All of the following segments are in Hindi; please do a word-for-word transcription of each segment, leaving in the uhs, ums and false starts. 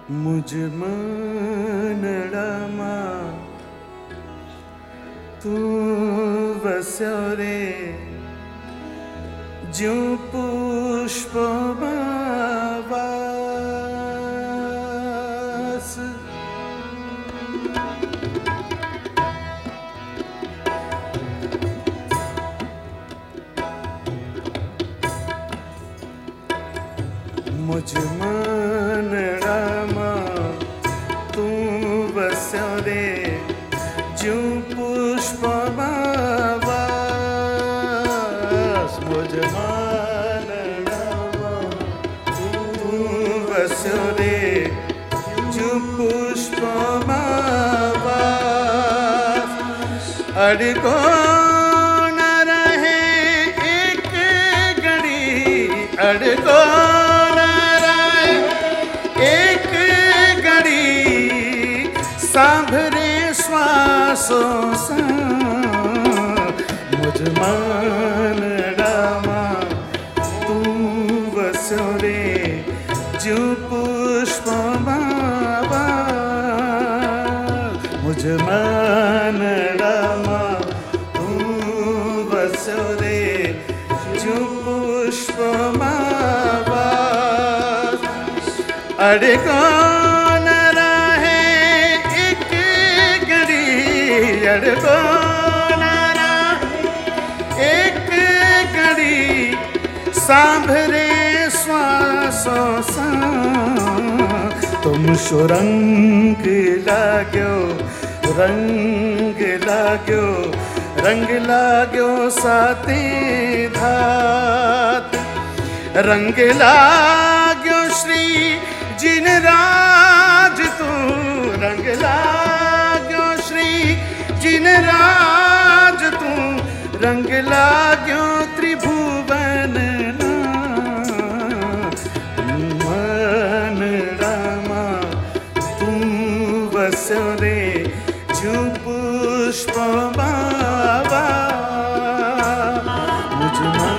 मुझ मनड़मा तू वस्यो रे ज्यों पुष्प वास। मुझ मनड़मा तू वस्यो रे ज्यों पुष्प वास। मुझ मनड़मा तू वस्यो रे ज्यों पुष्प वास। अड़को न रहे एक घड़ी, अड़को सांभरे श्वासों से मुझ मनड़मा तू वस्यो रे ज्यों पुष्प वास। मुझ मनड़मा तू वस्यो रे ज्यों पुष्प वास। अड़को अड़को न एक घड़ी सांभरे श्वासों सा। तुम सो रंग लाग्यो, रंग लाग्यो, रंग लाग्यो साते धात। रंग लाग्यो श्री जिन राज तू, रंग लाग्यो श्री जिन राज तू, रंग लाग्यो त्रिभुवन मनड़मा तू वस्यो रे ज्यों पुष्प वास। मुझ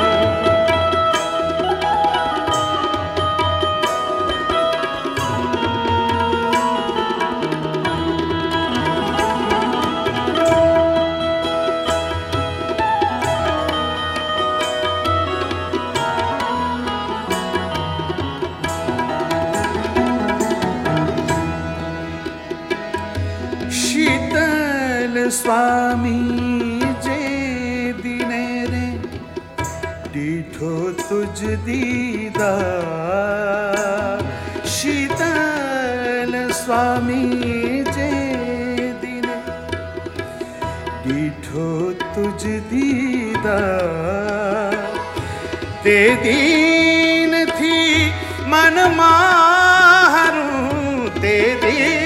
स्वामी जे दिने रे डीठो तुझ दीदार। शीतल स्वामी जे दिने डीठो तुझ दीदार। ते दीन थी मन मारूं, ते दीन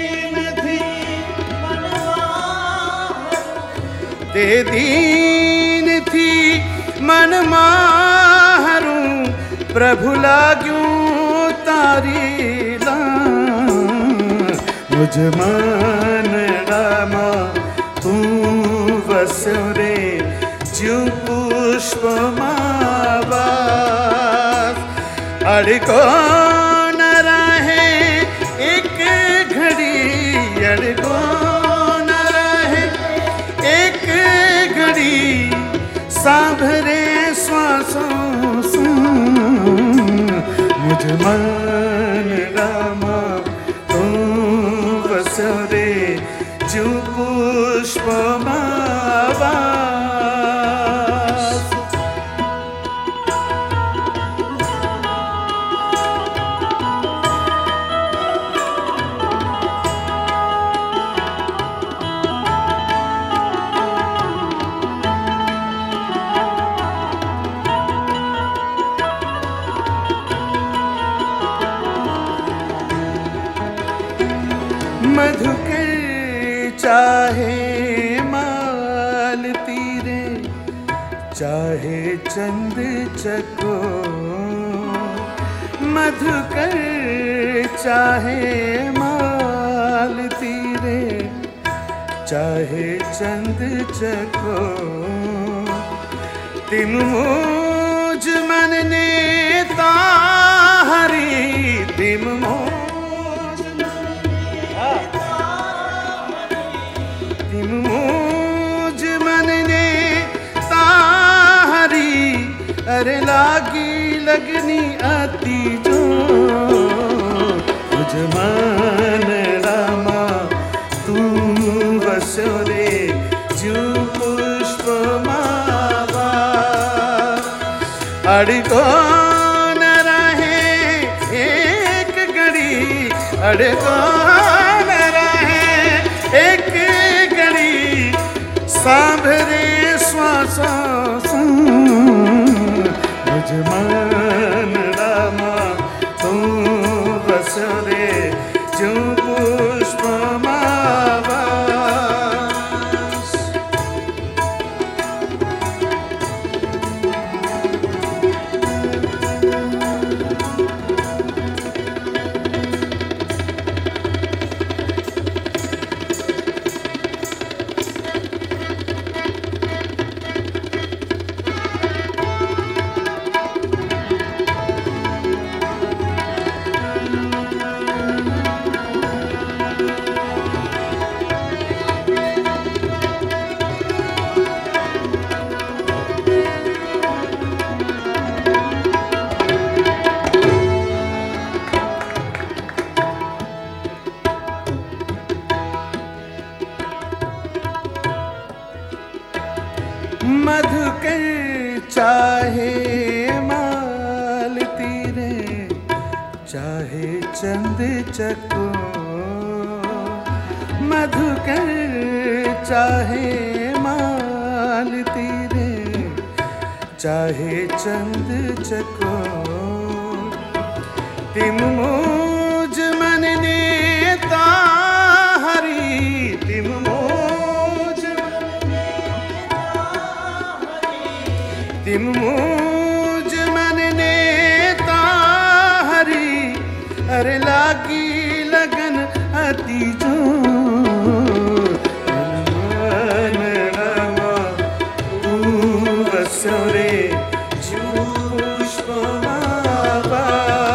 ते दीन थी मन मारूं। प्रभु लाग्यूं तारी लान। मुझ मनड़मा तू वस्यो रे ज्यों पुष्प वास। अड़को न रहे एक घड़ी, अड़को सांभरे श्वासों से मुझ मनड़मा तू वस्यो रे ज्यों पुष्प वास। मधुकर चाहे माल तीरे, चाहे चंद चको। मधुकर चाहे माल तीरे, चाहे चंद चको। तिम मुझ मन ने ताहरी, तिम मुझ अरे लागी लगनी आती जो मुझ मन रामा तू बसो रे जू पुष्प मावा अड़को न रहे एक घड़ी अड़को न रहे एक घड़ी सांभरे श्वासों मुझ मन रामा तू बस रे जो पुष्प मावा मधुकर चाहे मालती रे चाहे चंद चको मधुकर चाहे मालती रे चाहे चंद चको तिम मुझ मन नेता हरी तिम तिम मुझ मन नेता हरी अरे लागी लगन अति जो मन रामा तू बसो रे जू पुष्प मावा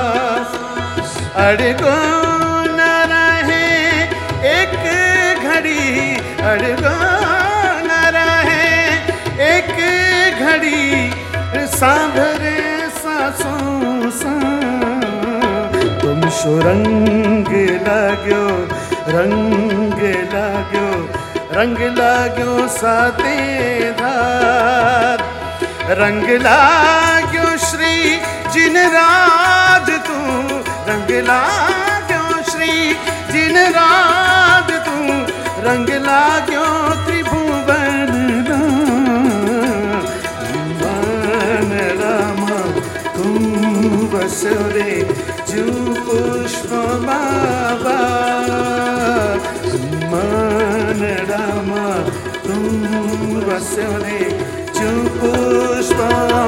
अड़को न रहे एक घड़ी अड़को न रहे एक घड़ी सांभरे सांसों सा तुम शो रंग लाग्यो रंग लाग्यो रंग लाग्यो साते धार रंग लाग्यो श्री जिन राज तू रंग लाग्यो श्री जिन राज तू रंग लाग्यो त्रिभुवन बस रे जू पुष्प मावा मन रामा तुम बस रे जू पुष्प